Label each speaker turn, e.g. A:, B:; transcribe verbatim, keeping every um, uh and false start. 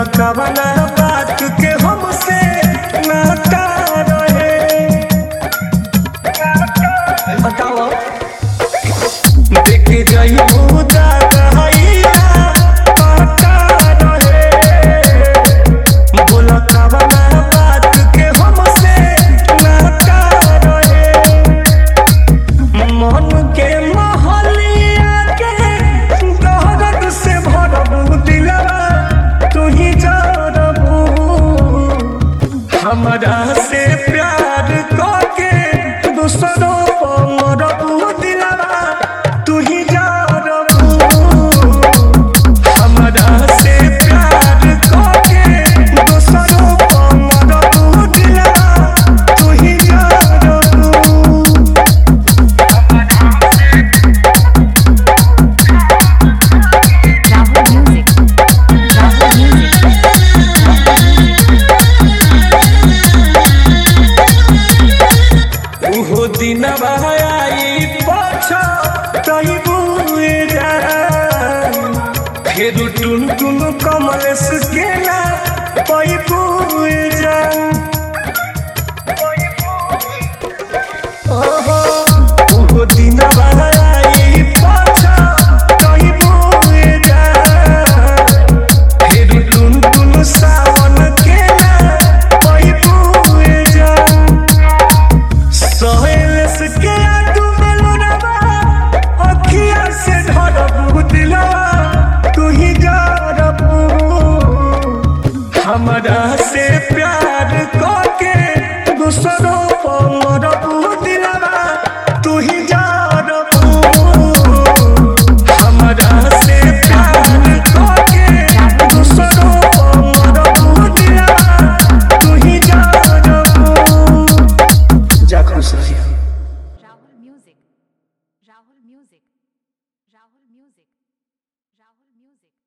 A: कवना बात के हमसे नाता रहे बताओ देखे जाई मुदा कहैया पता रहे बोला कवना बात के हमसे नाता रहे मन के महलिया के दहरत से भरबू दिलवा तू ही जरबू हमरा से प्यार करके दूसरों को मरबू दिलवा तू ही जरबू हमरा से प्यार करके दूसरों को मरबू दिलवा तू ही जरबू उहो दिनवा आई पाछा तही बुए जान फिर टुन टुन कमलेश केला पई बुए जान ओहो उहो दिनवा आई पाछा तही बुए जान फिर टुन टुन सावन केला पई बुए जान सोहेलस के तू बेलुरवा अखिया से ढरबू दिलवा तू ही जरबू हमरा से प्यार करके दूसरों को मरबू दिलवा तू ही जरबू हमरा से प्यार करके दूसरों को मरबू दिलवा तू ही जरबू जा खुश रहिए।
B: Rahul Music, Rahul Music, Rahul Music, Rahul Music.